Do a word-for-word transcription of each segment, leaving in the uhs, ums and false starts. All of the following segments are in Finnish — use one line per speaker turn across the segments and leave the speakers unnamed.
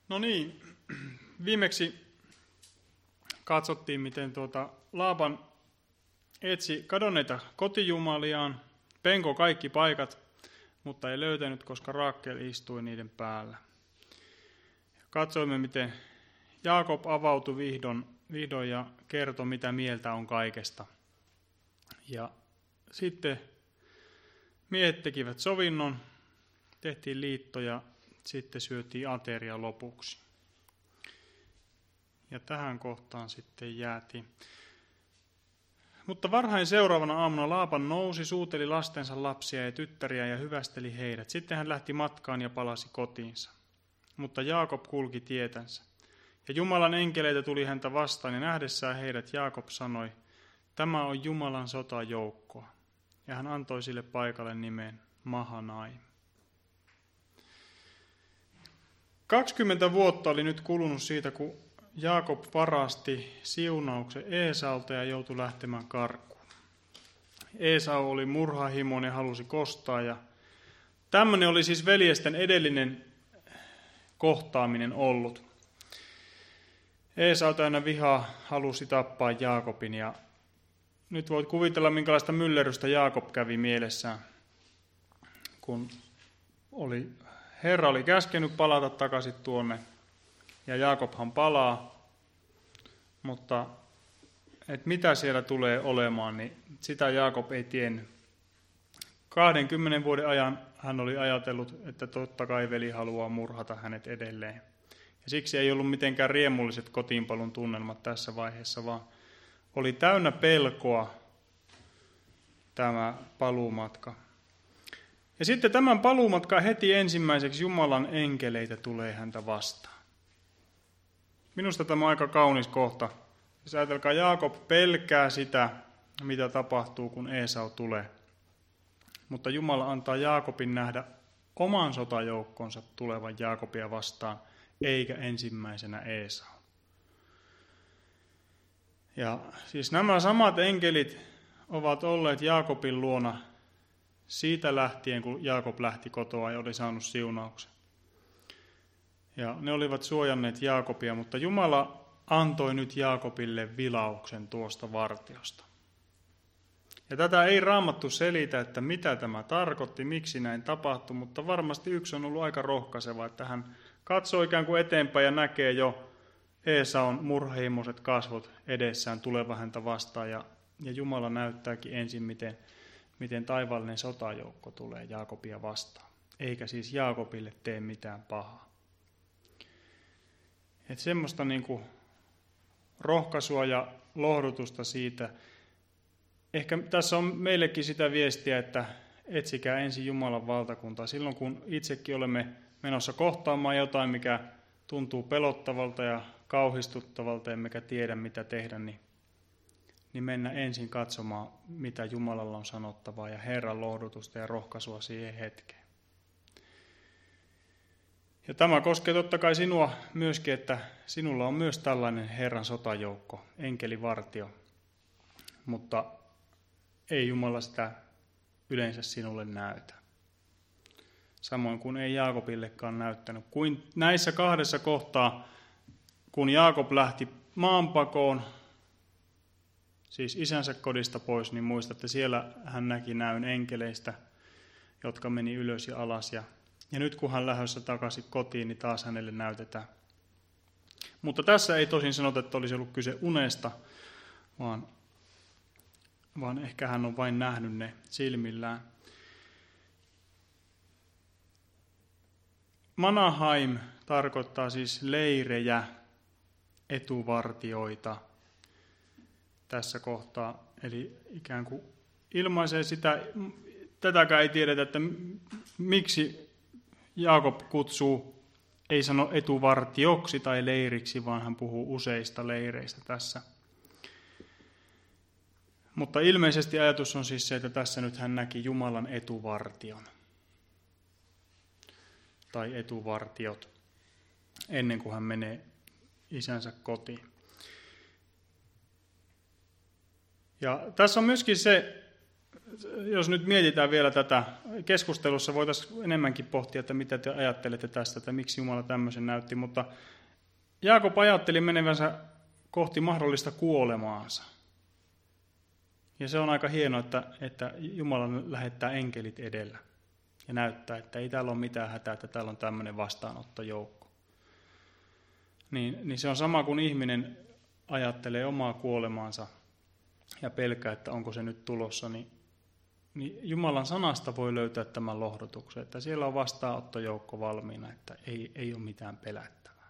No niin, viimeksi katsottiin, miten tuota Laaban etsi kadonneita kotijumaliaan, penko kaikki paikat, mutta ei löytänyt, koska Raakel istui niiden päällä. Katsoimme, miten Jaakob avautui vihdoin, vihdoin ja kertoi, mitä mieltä on kaikesta. Ja sitten miehet tekivät sovinnon, tehtiin liitto ja sitten syötiin ateria lopuksi. Ja tähän kohtaan sitten jäätiin. Mutta varhain seuraavana aamuna Laaban nousi, suuteli lastensa lapsia ja tyttäriä ja hyvästeli heidät. Sitten hän lähti matkaan ja palasi kotiinsa. Mutta Jaakob kulki tietänsä. Ja Jumalan enkeleitä tuli häntä vastaan ja nähdessään heidät Jaakob sanoi, tämä on Jumalan sotajoukkoa. Ja hän antoi sille paikalle nimen Mahanaim. kaksikymmentä vuotta oli nyt kulunut siitä, kun Jaakob varasti siunauksen Eesaulta ja joutui lähtemään karkuun. Eesau oli murhahimoinen ja halusi kostaa. Ja tämmöinen oli siis veljesten edellinen kohtaaminen ollut. Eesau täynnä vihaa halusi tappaa Jaakobin. Ja nyt voit kuvitella, minkälaista myllerrystä Jaakob kävi mielessään, kun oli, Herra oli käskenyt palata takaisin tuonne. Ja Jaakobhan palaa, mutta et mitä siellä tulee olemaan, niin sitä Jaakob ei tiennyt. kahdenkymmenen vuoden ajan hän oli ajatellut, että totta kai veli haluaa murhata hänet edelleen. Ja siksi ei ollut mitenkään riemulliset kotiinpalun tunnelmat tässä vaiheessa, vaan oli täynnä pelkoa tämä paluumatka. Ja sitten tämän paluumatkan heti ensimmäiseksi Jumalan enkeleitä tulee häntä vastaan. Minusta tämä on aika kaunis kohta. Jos ajatelkaa, Jaakob pelkää sitä, mitä tapahtuu, kun Eesau tulee. Mutta Jumala antaa Jaakobin nähdä oman sotajoukkonsa tulevan Jaakobia vastaan, eikä ensimmäisenä Eesau. Ja siis nämä samat enkelit ovat olleet Jaakobin luona siitä lähtien, kun Jaakob lähti kotoa ja oli saanut siunauksen. Ja ne olivat suojanneet Jaakobia, mutta Jumala antoi nyt Jaakobille vilauksen tuosta vartiosta. Ja tätä ei Raamattu selitä, että mitä tämä tarkoitti, miksi näin tapahtui, mutta varmasti yksi on ollut aika rohkaiseva, että hän katsoo ikään kuin eteenpäin ja näkee jo Eesaun murhahimoiset kasvot edessään tulevan häntä vastaan. Ja, ja Jumala näyttääkin ensin, miten, miten taivaallinen sotajoukko tulee Jaakobia vastaan. Eikä siis Jaakobille tee mitään pahaa. Että semmoista niin kuin rohkaisua ja lohdutusta siitä. Ehkä tässä on meillekin sitä viestiä, että etsikää ensin Jumalan valtakuntaa. Silloin kun itsekin olemme menossa kohtaamaan jotain, mikä tuntuu pelottavalta ja kauhistuttavalta, emmekä tiedä mitä tehdä, niin, niin mennä ensin katsomaan, mitä Jumalalla on sanottavaa ja Herran lohdutusta ja rohkaisua siihen hetkeen. Ja tämä koskee totta kai sinua myöskin, että sinulla on myös tällainen Herran sotajoukko, enkelivartio, mutta ei Jumala sitä yleensä sinulle näytä. Samoin kuin ei Jaakobillekaan näyttänyt. Kuin näissä kahdessa kohtaa, kun Jaakob lähti maanpakoon, siis isänsä kodista pois, niin muistatte, siellä hän näki näyn enkeleistä, jotka meni ylös ja alas. Ja, ja nyt kun hän lähdössä takaisin kotiin, niin taas hänelle näytetään. Mutta tässä ei tosin sanota, että olisi ollut kyse unesta, vaan, vaan ehkä hän on vain nähnyt ne silmillään. Mahanaim tarkoittaa siis leirejä, etuvartioita tässä kohtaa. Eli ikään kuin ilmaisee sitä, tätäkään ei tiedetä, että miksi Jaakob kutsuu, ei sano etuvartioksi tai leiriksi, vaan hän puhuu useista leireistä tässä. Mutta ilmeisesti ajatus on siis se, että tässä nyt hän näki Jumalan etuvartion. Tai etuvartiot, ennen kuin hän menee isänsä kotiin. Ja tässä on myöskin se jos nyt mietitään vielä tätä, keskustelussa voitaisiin enemmänkin pohtia, että mitä te ajattelette tästä, että miksi Jumala tämmöisen näytti, mutta Jaakob ajatteli menevänsä kohti mahdollista kuolemaansa. Ja se on aika hienoa, että, että Jumala lähettää enkelit edellä ja näyttää, että ei täällä ole mitään hätää, että täällä on tämmöinen vastaanottojoukko. Niin, niin se on sama kuin ihminen ajattelee omaa kuolemaansa ja pelkää, että onko se nyt tulossa, niin, niin Jumalan sanasta voi löytää tämän lohdutuksen, että siellä on vastaanottojoukko valmiina, että ei, ei ole mitään pelättävää.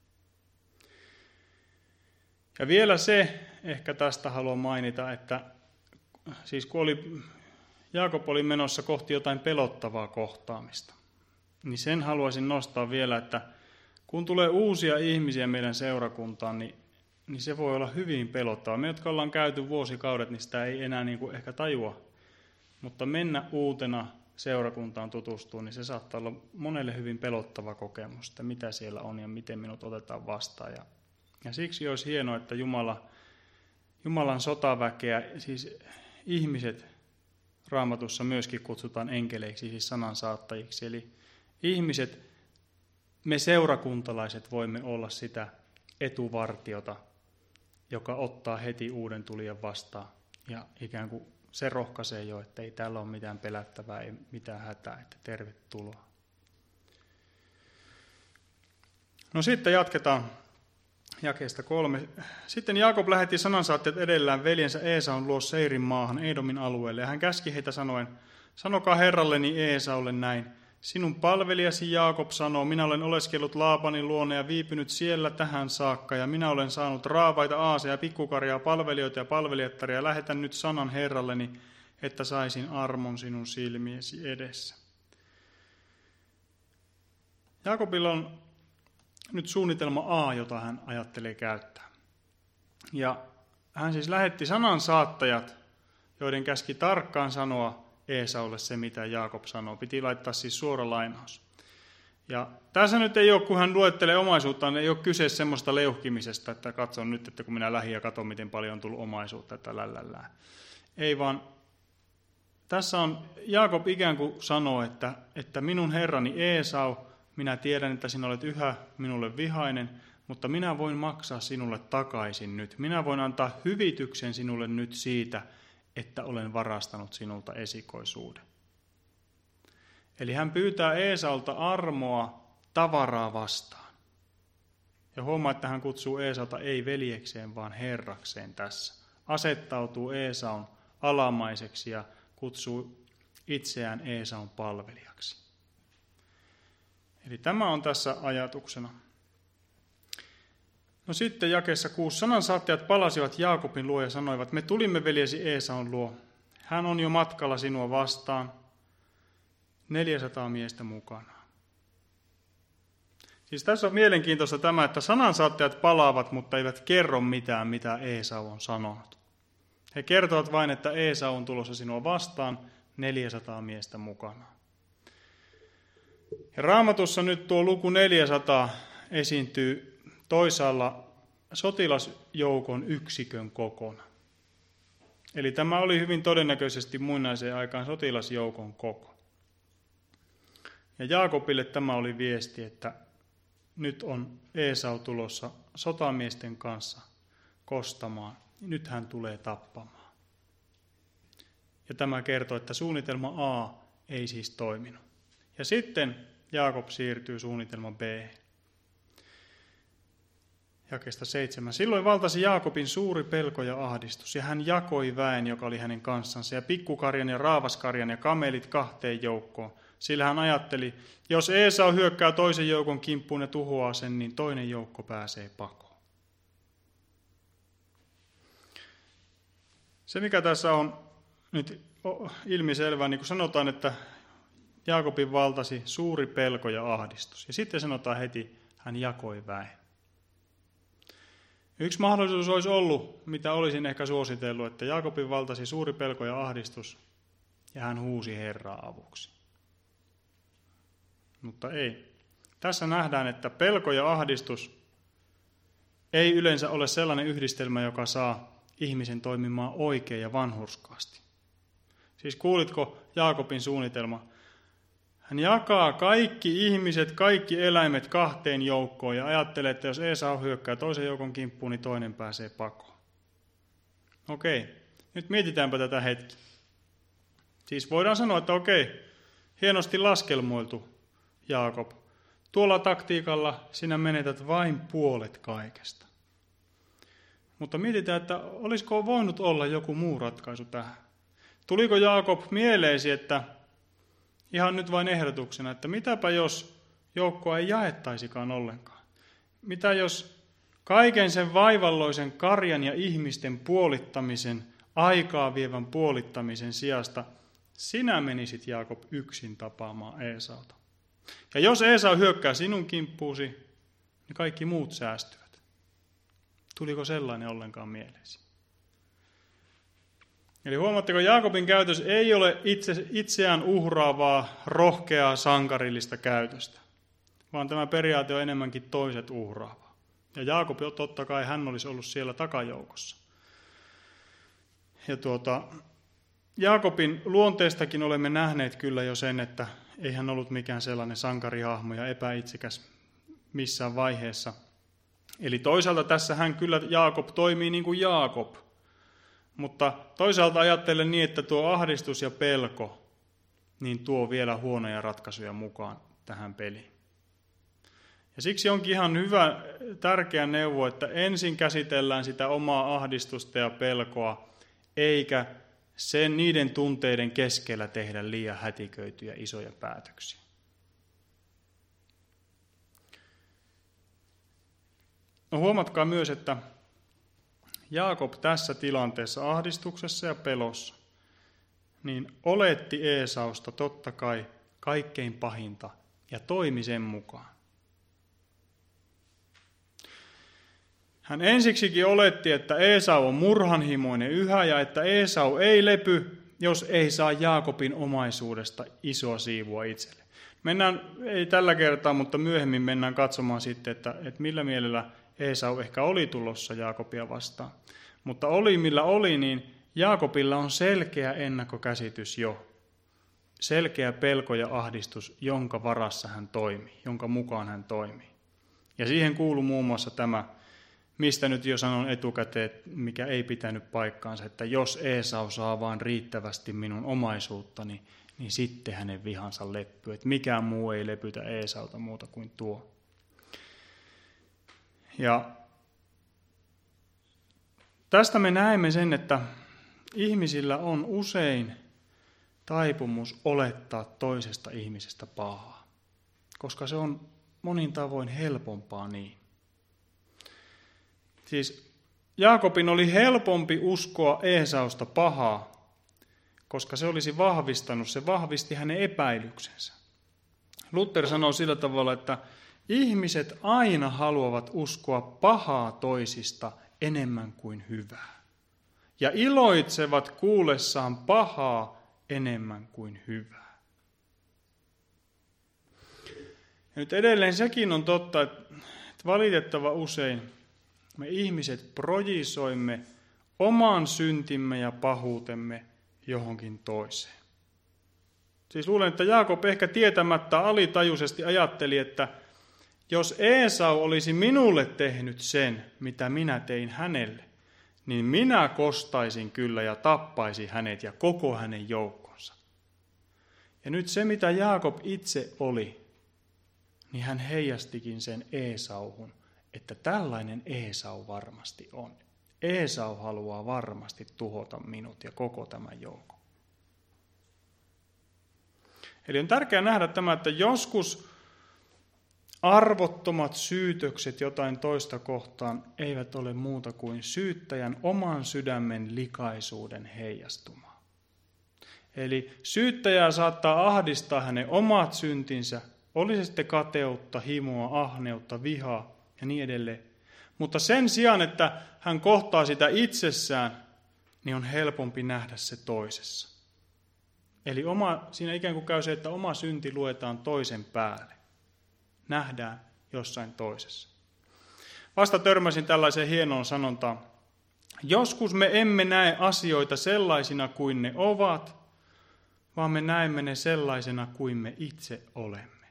Ja vielä se, ehkä tästä haluan mainita, että siis kun oli, Jaakob oli menossa kohti jotain pelottavaa kohtaamista, niin sen haluaisin nostaa vielä, että kun tulee uusia ihmisiä meidän seurakuntaan, niin, niin se voi olla hyvin pelottavaa. Me, jotka ollaan käyty vuosikaudet, niin sitä ei enää niin kuin ehkä tajua. Mutta mennä uutena seurakuntaan tutustumaan, niin se saattaa olla monelle hyvin pelottava kokemus, että mitä siellä on ja miten minut otetaan vastaan. Ja, ja siksi olisi hienoa, että Jumala, Jumalan sotaväkeä, siis ihmiset Raamatussa myöskin kutsutaan enkeleiksi, siis sanansaattajiksi. Eli ihmiset, me seurakuntalaiset voimme olla sitä etuvartiota, joka ottaa heti uuden tulijan vastaan. Ja ikään kuin se rohkaisee jo, että ei täällä ole mitään pelättävää, ei mitään hätää, että tervetuloa. No sitten jatketaan jakeesta kolme. Sitten Jaakob lähetti sanansaattajat edellään veljensä Eesaun luo Seirin maahan, Edomin alueelle, ja hän käski heitä sanoen, sanokaa herralleni Eesaulle näin. Sinun palvelijasi Jaakob sanoo, minä olen oleskellut Laabanin luona ja viipynyt siellä tähän saakka, ja minä olen saanut raavaita aaseja, pikkukarjaa, palvelijoita ja palvelijattaria, ja lähetän nyt sanan herralleni, että saisin armon sinun silmiesi edessä. Jaakobilla on nyt suunnitelma A, jota hän ajattelee käyttää. Ja hän siis lähetti sanansaattajat, joiden käski tarkkaan sanoa Eesaulle se, mitä Jaakob sanoo. Piti laittaa siis suora lainaus. Ja tässä nyt ei ole, kun hän luettelee omaisuuttaan, ei ole kyse semmoista leuhkimisesta, että katson nyt, että kun minä lähdin ja katson, miten paljon on tullut omaisuutta, että lällällään. Ei vaan, tässä on Jaakob ikään kuin sanoo, että, että minun herrani Eesau, minä tiedän, että sinä olet yhä minulle vihainen, mutta minä voin maksaa sinulle takaisin nyt. Minä voin antaa hyvityksen sinulle nyt siitä, että olen varastanut sinulta esikoisuuden. Eli hän pyytää Eesaulta armoa tavaraa vastaan. Ja huomaa, että hän kutsuu Eesauta ei veljekseen, vaan herrakseen tässä. Asettautuu Eesaun alamaiseksi ja kutsuu itseään Eesaun palvelijaksi. Eli tämä on tässä ajatuksena. No sitten jakeessa kuusi. Sanansaattajat palasivat Jaakobin luo ja sanoivat, me tulimme veljesi Eesaun luo. Hän on jo matkalla sinua vastaan, neljäsataa miestä mukana. Siis tässä on mielenkiintoista tämä, että sanansaattajat palaavat, mutta eivät kerro mitään, mitä Eesau on sanonut. He kertovat vain, että Eesau on tulossa sinua vastaan, neljäsataa miestä mukana. Ja Raamatussa nyt tuo luku neljäsataa esiintyy toisaalla sotilasjoukon yksikön kokona. Eli tämä oli hyvin todennäköisesti muinaiseen aikaan sotilasjoukon koko. Ja Jaakobille tämä oli viesti, että nyt on Eesau tulossa sotamiesten kanssa kostamaan. Nyt hän tulee tappamaan. Ja tämä kertoo, että suunnitelma A ei siis toiminut. Ja sitten Jaakob siirtyy suunnitelma B. Jakeesta seitsemän. Silloin valtasi Jaakobin suuri pelko ja ahdistus, ja hän jakoi väen, joka oli hänen kanssansa, ja pikkukarjan ja raavaskarjan ja kamelit kahteen joukkoon. Sillä hän ajatteli, jos Eesau hyökkää toisen joukon kimppuun ja tuhoaa sen, niin toinen joukko pääsee pakoon. Se, mikä tässä on nyt ilmiselvää, niin kuin sanotaan, että Jaakobin valtasi suuri pelko ja ahdistus. Ja sitten sanotaan heti, hän jakoi väen. Yksi mahdollisuus olisi ollut, mitä olisin ehkä suositellut, että Jaakobin valtasi suuri pelko ja ahdistus, ja hän huusi Herraa avuksi. Mutta ei. Tässä nähdään, että pelko ja ahdistus ei yleensä ole sellainen yhdistelmä, joka saa ihmisen toimimaan oikein ja vanhurskaasti. Siis kuulitko Jaakobin suunnitelma? Hän jakaa kaikki ihmiset, kaikki eläimet kahteen joukkoon ja ajattelee, että jos Esau hyökkää toisen joukon kimppuun, niin toinen pääsee pakoon. Okei, nyt mietitäänpä tätä hetki. Siis voidaan sanoa, että okei, hienosti laskelmoiltu, Jaakob. Tuolla taktiikalla sinä menetät vain puolet kaikesta. Mutta mietitään, että olisiko voinut olla joku muu ratkaisu tähän. Tuliko Jaakob mieleesi, että ihan nyt vain ehdotuksena, että mitäpä jos joukkoa ei jaettaisikaan ollenkaan? Mitä jos kaiken sen vaivalloisen karjan ja ihmisten puolittamisen, aikaa vievän puolittamisen sijasta sinä menisit, Jaakob, yksin tapaamaan Eesauta? Ja jos Esau hyökkää sinun kimppuusi, niin kaikki muut säästyvät. Tuliko sellainen ollenkaan mieleesi? Eli huomaatteko, Jaakobin käytös ei ole itse, itseään uhraavaa, rohkeaa, sankarillista käytöstä, vaan tämä periaate on enemmänkin toiset uhraavaa. Ja Jaakob, totta kai, hän olisi ollut siellä takajoukossa. Ja tuota, Jaakobin luonteestakin olemme nähneet kyllä jo sen, että ei hän ollut mikään sellainen sankarihahmo ja epäitsikäs missään vaiheessa. Eli toisaalta tässä hän kyllä, Jaakob, toimii niin kuin Jaakob. Mutta toisaalta ajattelen niin, että tuo ahdistus ja pelko, niin tuo vielä huonoja ratkaisuja mukaan tähän peliin. Ja siksi onkin ihan hyvä, tärkeä neuvo, että ensin käsitellään sitä omaa ahdistusta ja pelkoa, eikä sen niiden tunteiden keskellä tehdä liian hätiköityjä isoja päätöksiä. No huomatkaa myös, että Jaakob tässä tilanteessa, ahdistuksessa ja pelossa, niin oletti Eesausta totta kai kaikkein pahinta ja toimi sen mukaan. Hän ensiksikin oletti, että Eesau on murhanhimoinen yhä ja että Eesau ei lepy, jos ei saa Jaakobin omaisuudesta isoa siivua itselle. Mennään, ei tällä kertaa, mutta myöhemmin mennään katsomaan sitten, että, että millä mielellä Eesau ehkä oli tulossa Jaakobia vastaan. Mutta oli millä oli, niin Jaakobilla on selkeä ennakkokäsitys jo. Selkeä pelko ja ahdistus, jonka varassa hän toimii, jonka mukaan hän toimii. Ja siihen kuuluu muun muassa tämä, mistä nyt jo sanon etukäteen, mikä ei pitänyt paikkaansa, että jos Eesau saa vaan riittävästi minun omaisuuttani, niin sitten hänen vihansa leppyy. Että mikään muu ei lepytä Eesauta muuta kuin tuo. Ja tästä me näemme sen, että ihmisillä on usein taipumus olettaa toisesta ihmisestä pahaa, koska se on monin tavoin helpompaa niin. Siis Jaakobin oli helpompi uskoa Eesausta pahaa, koska se olisi vahvistanut, se vahvisti hänen epäilyksensä. Luther sanoo sillä tavalla, että ihmiset aina haluavat uskoa pahaa toisista enemmän kuin hyvää. Ja iloitsevat kuullessaan pahaa enemmän kuin hyvää. Ja nyt edelleen sekin on totta, että valitettava usein me ihmiset projisoimme oman syntimme ja pahuutemme johonkin toiseen. Siis luulen, että Jaakob ehkä tietämättä alitajuisesti ajatteli, että jos Eesau olisi minulle tehnyt sen, mitä minä tein hänelle, niin minä kostaisin kyllä ja tappaisin hänet ja koko hänen joukkonsa. Ja nyt se, mitä Jaakob itse oli, niin hän heijastikin sen Eesauhun, että tällainen Eesau varmasti on. Eesau haluaa varmasti tuhota minut ja koko tämän joukon. Eli on tärkeää nähdä tämä, että joskus arvottomat syytökset jotain toista kohtaan eivät ole muuta kuin syyttäjän oman sydämen likaisuuden heijastumaa. Eli syyttäjää saattaa ahdistaa hänen omat syntinsä, oli se sitten kateutta, himoa, ahneutta, vihaa ja niin edelleen. Mutta sen sijaan, että hän kohtaa sitä itsessään, niin on helpompi nähdä se toisessa. Eli oma, siinä ikään kuin käy se, että oma synti luetaan toisen päälle. Nähdään jossain toisessa. Vasta törmäsin tällaiseen hienoon sanontaan. Joskus me emme näe asioita sellaisina kuin ne ovat, vaan me näemme ne sellaisena kuin me itse olemme.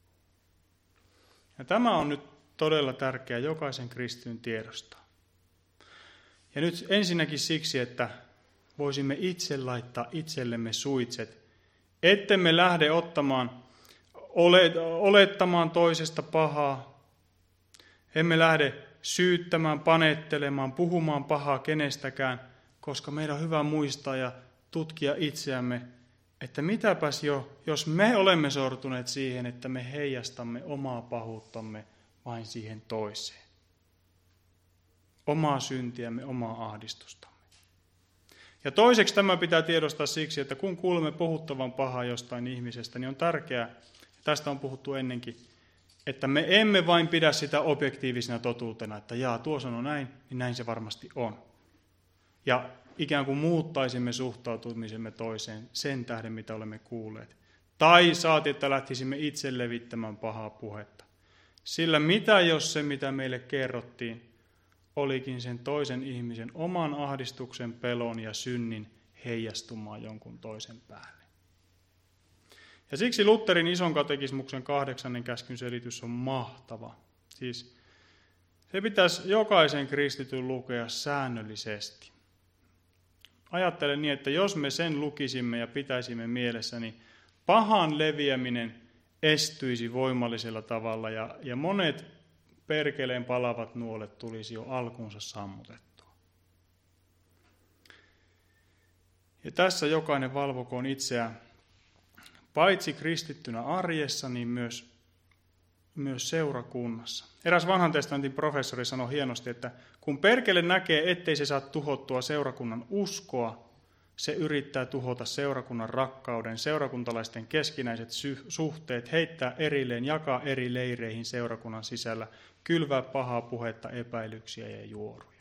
Ja tämä on nyt todella tärkeää jokaisen kristityn tiedostaa. Ja nyt ensinnäkin siksi, että voisimme itse laittaa itsellemme suitset, ettemme lähde ottamaan, olettamaan toisesta pahaa, emme lähde syyttämään, panettelemaan, puhumaan pahaa kenestäkään, koska meidän on hyvä muistaa ja tutkia itseämme, että mitäpäs jo, jos me olemme sortuneet siihen, että me heijastamme omaa pahuuttamme vain siihen toiseen. Omaa syntiämme, omaa ahdistustamme. Ja toiseksi tämä pitää tiedostaa siksi, että kun kuulemme puhuttavan pahaa jostain ihmisestä, niin on tärkeää, tästä on puhuttu ennenkin, että me emme vain pidä sitä objektiivisena totuutena, että jaa, tuo sanoo näin, niin näin se varmasti on. Ja ikään kuin muuttaisimme suhtautumisemme toiseen sen tähden, mitä olemme kuulleet. Tai saati, että lähtisimme itse levittämään pahaa puhetta. Sillä mitä jos se, mitä meille kerrottiin, olikin sen toisen ihmisen oman ahdistuksen, pelon ja synnin heijastumaan jonkun toisen päälle. Ja siksi Lutherin ison katekismuksen kahdeksannen käskyn selitys on mahtava. Siis se pitäisi jokaisen kristityn lukea säännöllisesti. Ajattelen niin, että jos me sen lukisimme ja pitäisimme mielessä, niin pahan leviäminen estyisi voimallisella tavalla ja, ja monet perkeleen palavat nuolet tulisi jo alkuunsa sammutettua. Ja tässä jokainen valvokoon itseään, paitsi kristittynä arjessa, niin myös, myös seurakunnassa. Eräs vanhan testamentin professori sanoi hienosti, että kun perkele näkee, ettei se saa tuhottua seurakunnan uskoa, se yrittää tuhota seurakunnan rakkauden, seurakuntalaisten keskinäiset suhteet, heittää erilleen, jakaa eri leireihin seurakunnan sisällä, kylvää pahaa puhetta, epäilyksiä ja juoruja.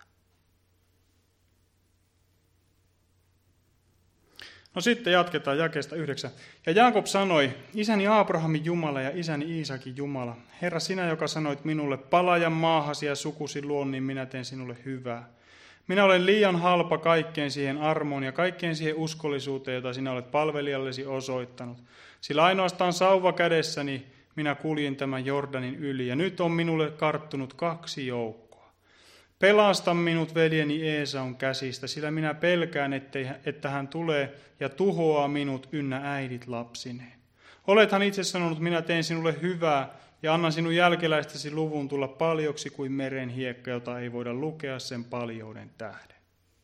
No sitten jatketaan jakeesta yhdeksän. Ja Jaakob sanoi, isäni Abrahamin Jumala ja isäni Iisakin Jumala, Herra, sinä, joka sanoit minulle, palaa maahasi ja sukusi luon, niin minä teen sinulle hyvää. Minä olen liian halpa kaikkeen siihen armoon ja kaikkeen siihen uskollisuuteen, jota sinä olet palvelijallesi osoittanut. Sillä ainoastaan sauva kädessäni minä kuljin tämän Jordanin yli, ja nyt on minulle karttunut kaksi joukkoa. Pelasta minut veljeni Eesaun käsistä, sillä minä pelkään, ettei, että hän tulee ja tuhoaa minut ynnä äidit lapsineen. Olethan itse sanonut, minä teen sinulle hyvää, ja annan sinun jälkeläistäsi luvun tulla paljoksi kuin meren hiekka, jota ei voida lukea sen paljouden tähden.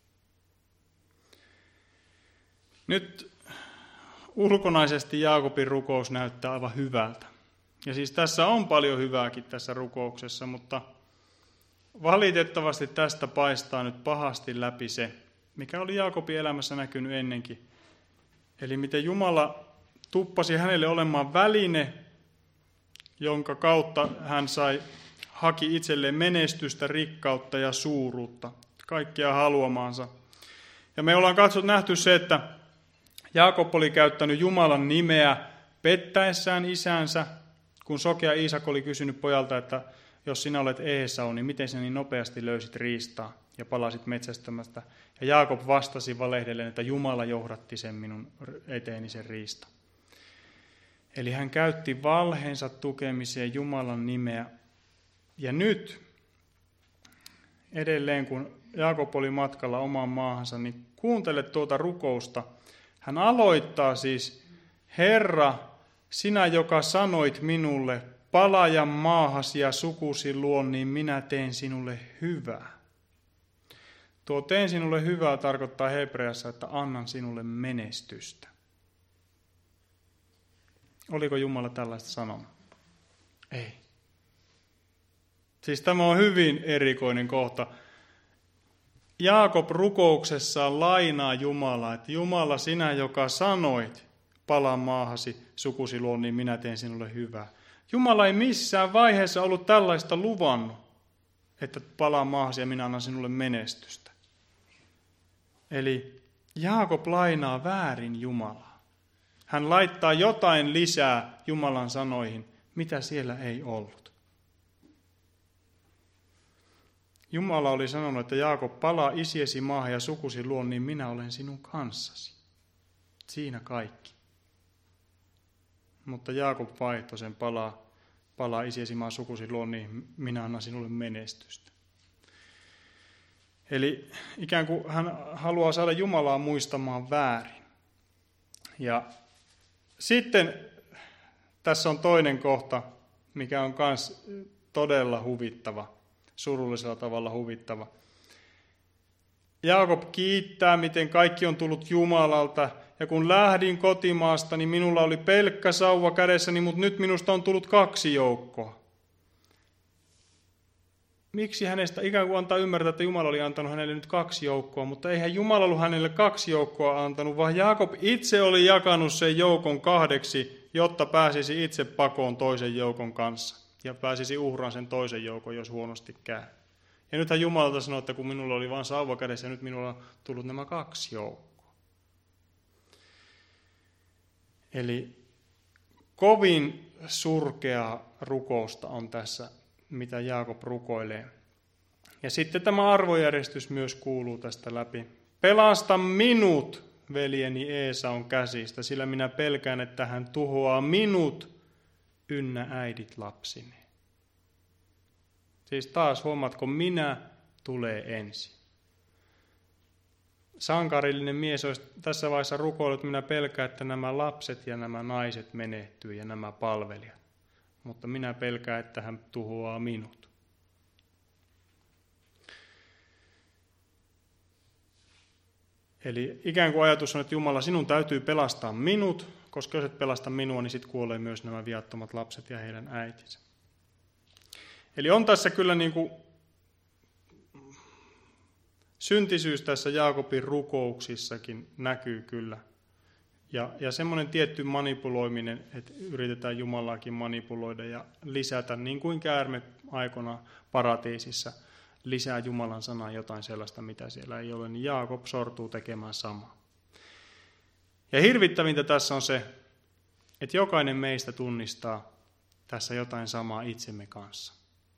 Nyt ulkonaisesti Jaakobin rukous näyttää aivan hyvältä. Ja siis tässä on paljon hyvääkin tässä rukouksessa, mutta valitettavasti tästä paistaa nyt pahasti läpi se, mikä oli Jaakobin elämässä näkynyt ennenkin. Eli miten Jumala tuppasi hänelle olemaan väline, jonka kautta hän sai, haki itselleen menestystä, rikkautta ja suuruutta, kaikkia haluamaansa. Ja me ollaan katsot nähty se, että Jaakob oli käyttänyt Jumalan nimeä pettäessään isänsä, kun sokea Iisak oli kysynyt pojalta, että jos sinä olet Eesau, niin miten sinä niin nopeasti löysit riistaa ja palasit metsästämästä. Ja Jaakob vastasi valehdellen, että Jumala johdatti sen minun eteeni sen riista. Eli hän käytti valheensa tukemiseen Jumalan nimeä. Ja nyt edelleen, kun Jaakob oli matkalla omaan maahansa, niin kuuntele tuota rukousta. Hän aloittaa siis, Herra, sinä, joka sanoit minulle, palaa maahasi ja sukusi luon, niin minä teen sinulle hyvää. Tuo teen sinulle hyvää tarkoittaa hebreassa, että annan sinulle menestystä. Oliko Jumala tällaista sanonut? Ei. Siis tämä on hyvin erikoinen kohta. Jaakob rukouksessaan lainaa Jumalaa, että Jumala, sinä, joka sanoit, palaa maahasi, sukusi luon, niin minä teen sinulle hyvää. Jumala ei missään vaiheessa ollut tällaista luvannut, että palaa maahasi ja minä annan sinulle menestystä. Eli Jaakob lainaa väärin Jumalaa. Hän laittaa jotain lisää Jumalan sanoihin, mitä siellä ei ollut. Jumala oli sanonut, että Jaakob, palaa isiesi maahan ja sukusi luon, niin minä olen sinun kanssasi. Siinä kaikki. mutta Jaakob vaihtoi sen, palaa, palaa isiesi maan sukusi luo, niin minä annan sinulle menestystä. Eli ikään kuin hän haluaa saada Jumalaa muistamaan väärin. Ja sitten tässä on toinen kohta, mikä on myös todella huvittava, surullisella tavalla huvittava. Jaakob kiittää, miten kaikki on tullut Jumalalta, ja kun lähdin kotimaasta, niin minulla oli pelkkä sauva kädessäni, mutta nyt minusta on tullut kaksi joukkoa. Miksi hänestä ikään kuin antaa ymmärtää, että Jumala oli antanut hänelle nyt kaksi joukkoa, mutta eihän Jumala ollut hänelle kaksi joukkoa antanut, vaan Jaakob itse oli jakanut sen joukon kahdeksi, jotta pääsisi itse pakoon toisen joukon kanssa ja pääsisi uhraan sen toisen joukon, jos huonosti käy. Ja nythän Jumalalta sanoi, että kun minulla oli vain sauva kädessä, nyt minulla on tullut nämä kaksi joukkoa. Eli kovin surkeaa rukousta on tässä, mitä Jaakob rukoilee. Ja sitten tämä arvojärjestys myös kuuluu tästä läpi. Pelasta minut veljeni Eesaun käsistä, sillä minä pelkään, että hän tuhoaa minut ynnä äidit lapsini. Siis taas huomaatko, minä tulee ensin. Sankarillinen mies olisi tässä vaiheessa rukoillut, minä pelkään, että nämä lapset ja nämä naiset menehtyy ja nämä palvelijat. Mutta minä pelkään, että hän tuhoaa minut. Eli ikään kuin ajatus on, että Jumala, sinun täytyy pelastaa minut, koska jos et pelasta minua, niin sitten kuolee myös nämä viattomat lapset ja heidän äitinsä. Eli on tässä kyllä niin kuin syntisyys tässä Jaakobin rukouksissakin näkyy kyllä. Ja, ja semmoinen tietty manipuloiminen, että yritetään Jumalaakin manipuloida ja lisätä, niin kuin käärme aikona paratiisissa lisää Jumalan sanaa jotain sellaista, mitä siellä ei ole, niin Jaakob sortuu tekemään samaa. Ja hirvittävintä tässä on se, että jokainen meistä tunnistaa tässä jotain samaa itsemme kanssa.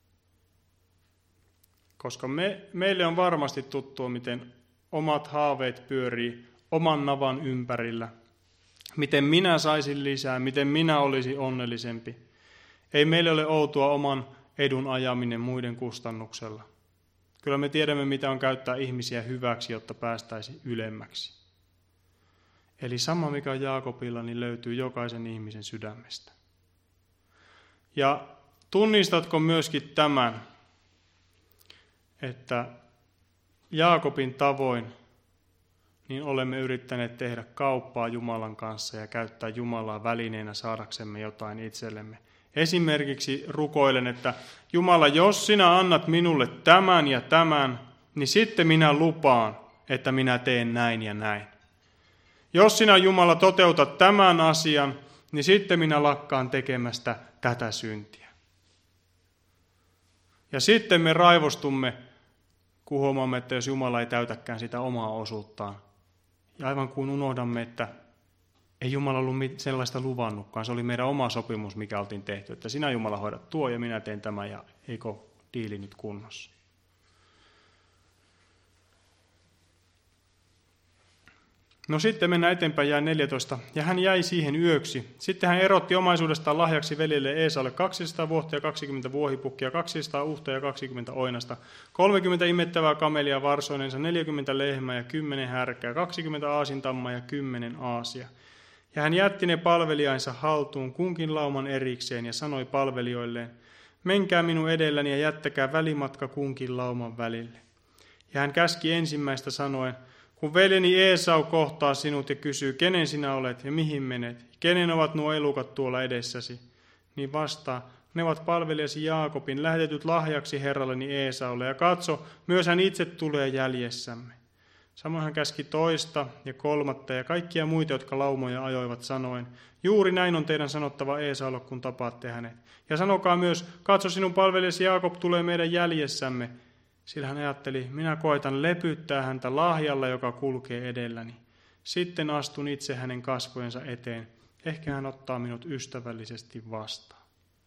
Koska me, meille on varmasti tuttua, miten omat haaveet pyörii oman navan ympärillä. Miten minä saisin lisää, miten minä olisin onnellisempi. Ei meille ole outoa oman edun ajaminen muiden kustannuksella. Kyllä me tiedämme, mitä on käyttää ihmisiä hyväksi, jotta päästäisiin ylemmäksi. Eli sama, mikä on Jaakobilla, niin löytyy jokaisen ihmisen sydämestä. Ja tunnistatko myöskin tämän, että Jaakobin tavoin niin olemme yrittäneet tehdä kauppaa Jumalan kanssa ja käyttää Jumalaa välineenä saadaksemme jotain itsellemme. Esimerkiksi rukoilen, että Jumala, jos sinä annat minulle tämän ja tämän, niin sitten minä lupaan, että minä teen näin ja näin. Jos sinä, Jumala, toteutat tämän asian, niin sitten minä lakkaan tekemästä tätä syntiä. Ja sitten me raivostumme, kun huomaamme, että jos Jumala ei täytäkään sitä omaa osuuttaan. Ja aivan kuin unohdamme, että ei Jumala ollut sellaista luvannutkaan. Se oli meidän oma sopimus, mikä oltiin tehty. Että sinä, Jumala, hoidat tuo ja minä teen tämän ja eikö diili nyt kunnossa. No sitten mennään eteenpäin, jää neljätoista. Ja hän jäi siihen yöksi. Sitten hän erotti omaisuudestaan lahjaksi veljelle Eesalle kaksisataa vuotta ja kaksikymmentä vuohipukkia, kaksisataa uhta ja kaksikymmentä oinasta, kolmekymmentä imettävää kamelia varsoinensa, neljäkymmentä lehmää ja kymmenen härkää, kaksikymmentä aasintammaa ja kymmenen aasia. Ja hän jätti ne palvelijainsa haltuun kunkin lauman erikseen ja sanoi palvelijoilleen, menkää minun edelläni ja jättäkää välimatka kunkin lauman välille. Ja hän käski ensimmäistä sanoen, kun veljeni Eesau kohtaa sinut ja kysyy, kenen sinä olet ja mihin menet, kenen ovat nuo elukat tuolla edessäsi, niin vastaa, ne ovat palvelijasi Jaakobin, lähetetyt lahjaksi herralleni Eesaulle, ja katso, myös hän itse tulee jäljessämme. Samoin hän käski toista ja kolmatta ja kaikkia muita, jotka laumoja ajoivat, sanoen, juuri näin on teidän sanottava Eesaulle, kun tapaatte hänet. Ja sanokaa myös, katso, sinun palvelijasi Jaakob tulee meidän jäljessämme. Sillä hän ajatteli, minä koitan lepyttää häntä lahjalla, joka kulkee edelläni. Sitten astun itse hänen kasvojensa eteen. Ehkä hän ottaa minut ystävällisesti vastaan.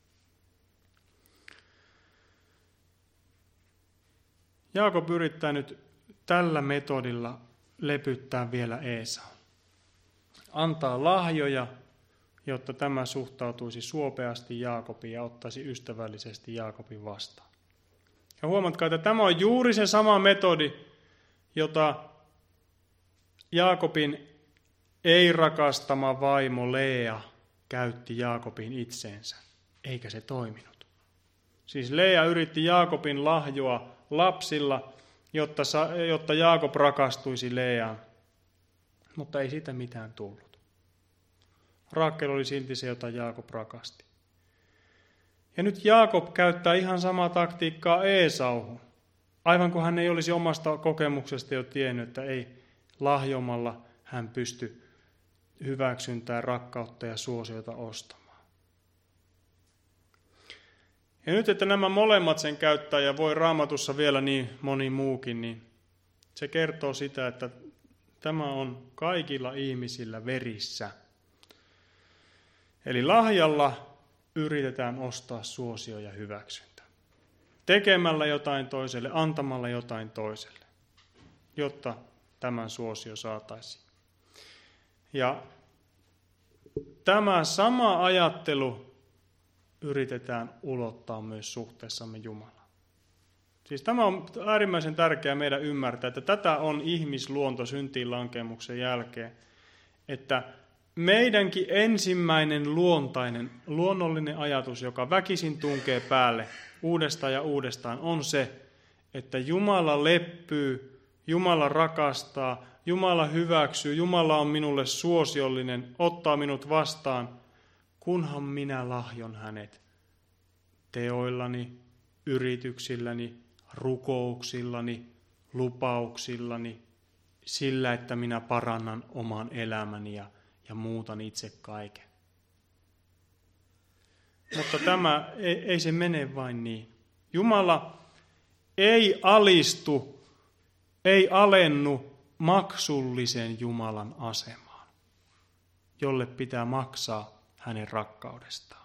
Jaakob yrittää nyt tällä metodilla lepyttää vielä Eesaun. Antaa lahjoja jotta tämä suhtautuisi suopeasti Jaakobiin ja ottaisi ystävällisesti Jaakobin vastaan. Ja huomatkaa, että tämä on juuri se sama metodi, jota Jaakobin ei-rakastama vaimo Lea käytti Jaakobin itseensä, eikä se toiminut. Siis Lea yritti Jaakobin lahjoa lapsilla, jotta, jotta Jaakob rakastuisi Leaan, mutta ei siitä mitään tullut. Raakel oli silti se, jota Jaakob rakasti. Ja nyt Jaakob käyttää ihan samaa taktiikkaa Eesauhun, aivan kuin hän ei olisi omasta kokemuksesta jo tiennyt, että ei lahjomalla hän pysty hyväksyntää, rakkautta ja suosiota ostamaan. Ja nyt, että nämä molemmat sen käyttää ja voi Raamatussa vielä niin moni muukin, niin se kertoo sitä, että tämä on kaikilla ihmisillä verissä. Eli lahjalla yritetään ostaa suosio ja hyväksyntä. Tekemällä jotain toiselle, antamalla jotain toiselle, jotta tämän suosio saataisiin. Ja tämä sama ajattelu yritetään ulottaa myös suhteessamme Jumalaan. Siis tämä on äärimmäisen tärkeää meidän ymmärtää, että tätä on ihmisluonto syntiin lankemuksen jälkeen, että meidänkin ensimmäinen luontainen, luonnollinen ajatus, joka väkisin tunkee päälle uudestaan ja uudestaan, on se, että Jumala leppyy, Jumala rakastaa, Jumala hyväksyy, Jumala on minulle suosiollinen, ottaa minut vastaan, kunhan minä lahjon hänet teoillani, yrityksilläni, rukouksillani, lupauksillani, sillä, että minä parannan oman elämäni ja, ja muutan itse kaiken. Mutta tämä ei, ei se mene vain niin. Jumala ei alistu, ei alennu maksullisen Jumalan asemaan, jolle pitää maksaa hänen rakkaudestaan.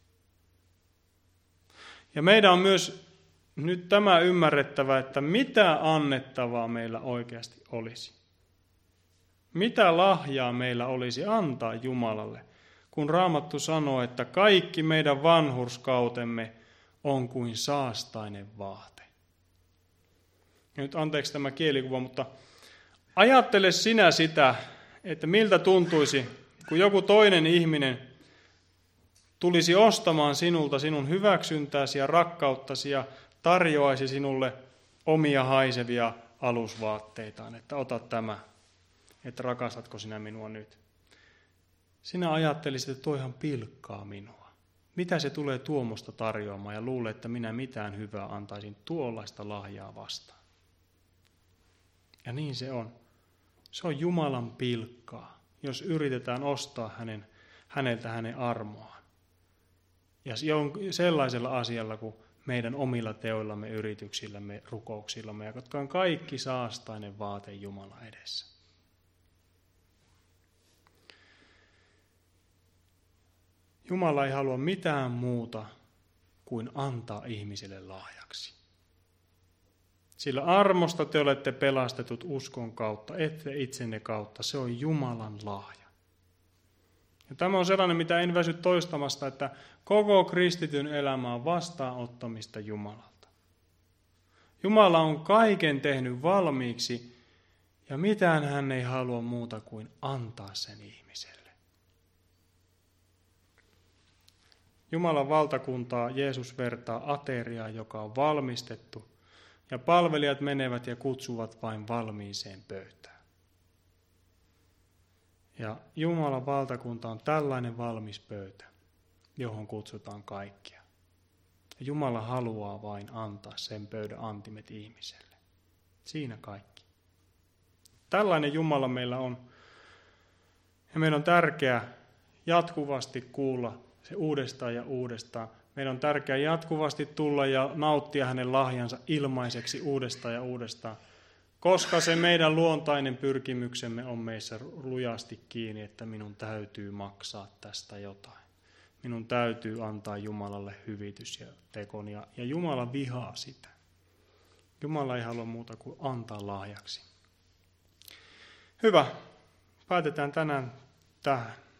Ja meidän on myös nyt tämä ymmärrettävä, että mitä annettavaa meillä oikeasti olisi. Mitä lahjaa meillä olisi antaa Jumalalle, kun Raamattu sanoo, että kaikki meidän vanhurskautemme on kuin saastainen vaate. Ja nyt anteeksi tämä kielikuva, mutta ajattele sinä sitä, että miltä tuntuisi, kun joku toinen ihminen tulisi ostamaan sinulta sinun hyväksyntääsi ja rakkauttasi ja tarjoaisi sinulle omia haisevia alusvaatteitaan, että ota tämä, että rakastatko sinä minua nyt. Sinä ajattelisit, että toihan pilkkaa minua. Mitä se tulee tuomosta tarjoamaan ja luulee, että minä mitään hyvää antaisin tuollaista lahjaa vastaan. Ja niin se on. Se on Jumalan pilkkaa, jos yritetään ostaa hänen, häneltä hänen armoaan. Ja sellaisella asialla kuin meidän omilla teoillamme, yrityksillämme, rukouksillamme, jotka on kaikki saastainen vaate Jumala edessä. Jumala ei halua mitään muuta kuin antaa ihmisille lahjaksi. Sillä armosta te olette pelastetut uskon kautta, ette itsenne kautta. Se on Jumalan lahja. Ja tämä on sellainen, mitä en väsy toistamasta, että koko kristityn elämä on vastaanottamista Jumalalta. Jumala on kaiken tehnyt valmiiksi ja mitään hän ei halua muuta kuin antaa sen ihmiselle. Jumalan valtakuntaa Jeesus vertaa ateriaa, joka on valmistettu, ja palvelijat menevät ja kutsuvat vain valmiiseen pöytään. Ja Jumalan valtakunta on tällainen valmis pöytä, johon kutsutaan kaikkia. Ja Jumala haluaa vain antaa sen pöydän antimet ihmiselle. Siinä kaikki. Tällainen Jumala meillä on. Ja meidän on tärkeää jatkuvasti kuulla se uudestaan ja uudestaan. Meidän on tärkeää jatkuvasti tulla ja nauttia hänen lahjansa ilmaiseksi uudestaan ja uudestaan, koska se meidän luontainen pyrkimyksemme on meissä lujasti kiinni, että minun täytyy maksaa tästä jotain. Minun täytyy antaa Jumalalle hyvitys ja tekon, ja, ja Jumala vihaa sitä. Jumala ei halua muuta kuin antaa lahjaksi. Hyvä, päätetään tänään tähän.